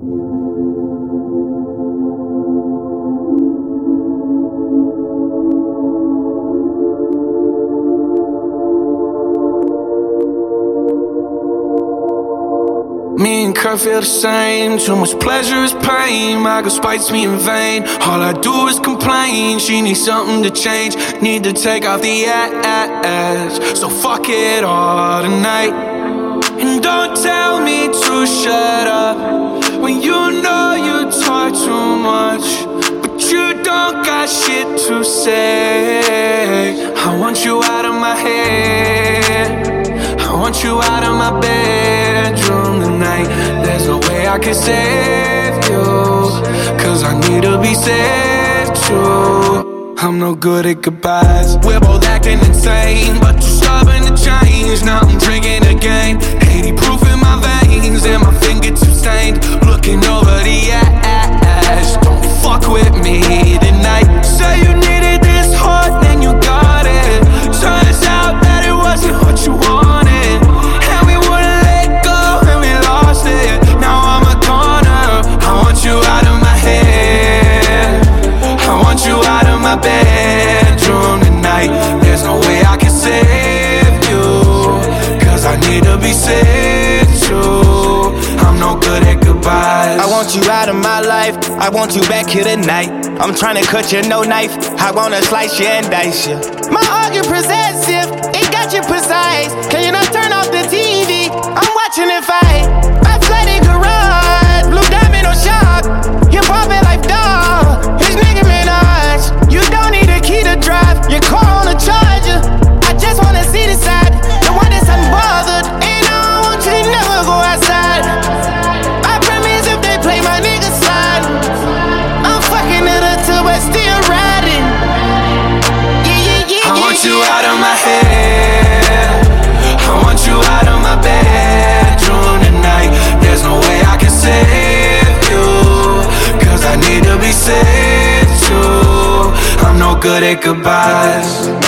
Me and Kurt feel the same. Too much pleasure is pain. My girl spites me in vain. All I do is complain. She needs something to change. Need to take off the ass. So fuck it all tonight. And don't tell me to shut up when you know you talk too much, but you don't got shit to say. I want you out of my head. I want you out of my bedroom tonight. There's no way I can save you, cause I need to be saved too. I'm no good at goodbyes. We're both acting insane, but you're stubborn to change. Now I'm drinking again, 80 proof in my veins, and my fingertips stained. Looking over the ash. Don't fuck with me tonight. Say you needed this hard, then you got it. Turns out that it wasn't what you wanted, and we wouldn't let go, and we lost it. Now I'm a goner. I want you out of my head. I want you out of my bedroom tonight. There's no way I can save you, cause I need to be saved too. I'm no good at goodbyes. I want you out of my life. I want you back here tonight. I'm trying to cut you, no knife. I wanna slice you and dice you. My argument possessive, it got you precise. Can you not turn off the TV? I'm watching it fight. I flooded garage, blue diamond on shock. You're popping like dog. It's Nicki Minaj. You don't need a key to drive. Your car on a charger. I just wanna see the side, the one that's unbothered. And I don't want you to never go outside. I promise if they play my nigga side, I'm fucking it up too, but still riding. I want you out of my head. I want you out of my bedroom tonight. There's no way I can save you, cause I need to be saved too. I'm no good at goodbyes.